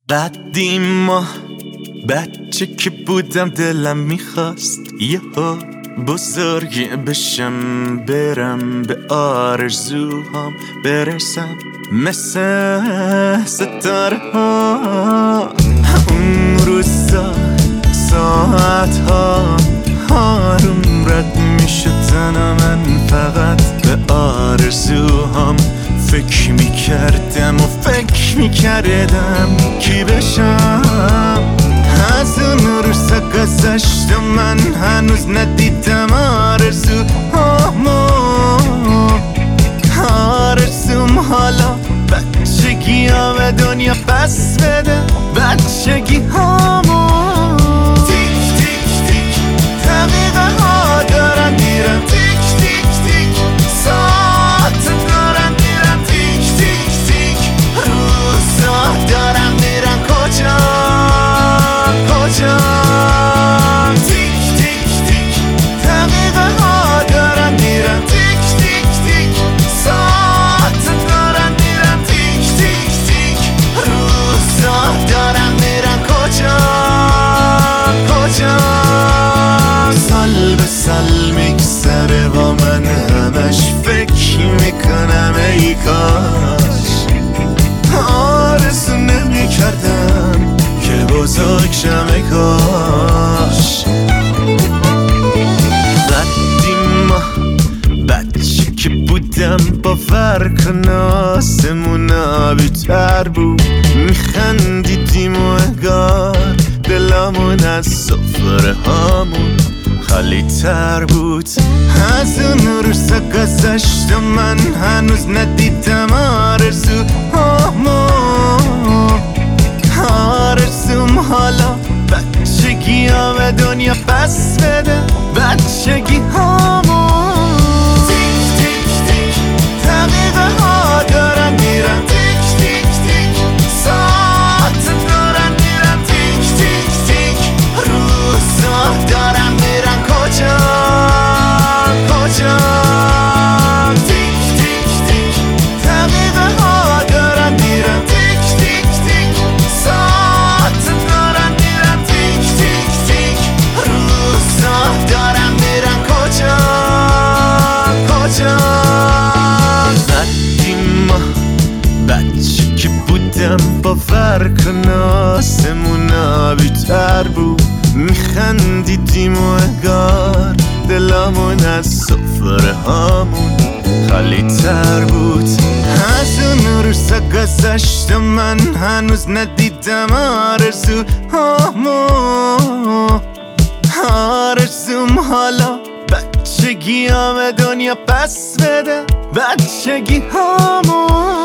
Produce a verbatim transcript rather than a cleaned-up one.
قدیما بچه که بودم دلم میخواست یهو بزرگ بشم، برم به آرزوهام برسم مثل ستاره ها. اون روزا ساعت ها آروم رد میشد تنم، من فقط به آرزوهام فکر میکردم و فکر میکردم کی بشم. از اون روزا گذشت و من هنوز ندیدم آرزوهامو. آرزوم حالا بچگی ها به دنیا پس بده، بچگی هامو. تیک تیک تیک دقیقه ها دارن میرن، تیک تیک تیک ساعت دارن میرن، تیک تیک تیک روزا دارن میرن کجا کجا. تیک تیک تیک دقیقه ها دارن میرن، تیک تیک تیک ساعت دارن میرن، تیک تیک تیک روزا دارن میرن کجا کجا. سال به سال میگذره با من همش فکر میکنم ای کاش آرزو نمیکردم که بزرگ شم ای کاش. قدیما بچه که بودم باور کن آسمونا بی‌تر بود، میخندیدیم و انگار دلمون از سفره هامون خالی تر بود. از اون روزا گذشت و من هنوز ندیدم آرزوهامو. آرزوم حالا بچگی ها به دنیا پس بده، بچگی هامو. تیک تیک تیک دقیقه ها دارن میرن، تیک تیک تیک ساعت دارن میرن، تیک تیک تیک روزا دارن میرن کجا کجا. تیک تیک تیک دقیقه ها دارن میرن، تیک تیک تیک ساعت دارن میرن، تیک تیک تیک روزا دارن میرن کجا کجا. قدیما بچه که بودم باور کن آسمونا بی‌تر بود، میخندیدیم و انگار دلمون از سفره هامون خالی تر بود. از اون روزا گذشت و من هنوز ندیدم آرزوهامو. آرزوم حالا بچگی ها به دنیا پس بده، بچگی هامو.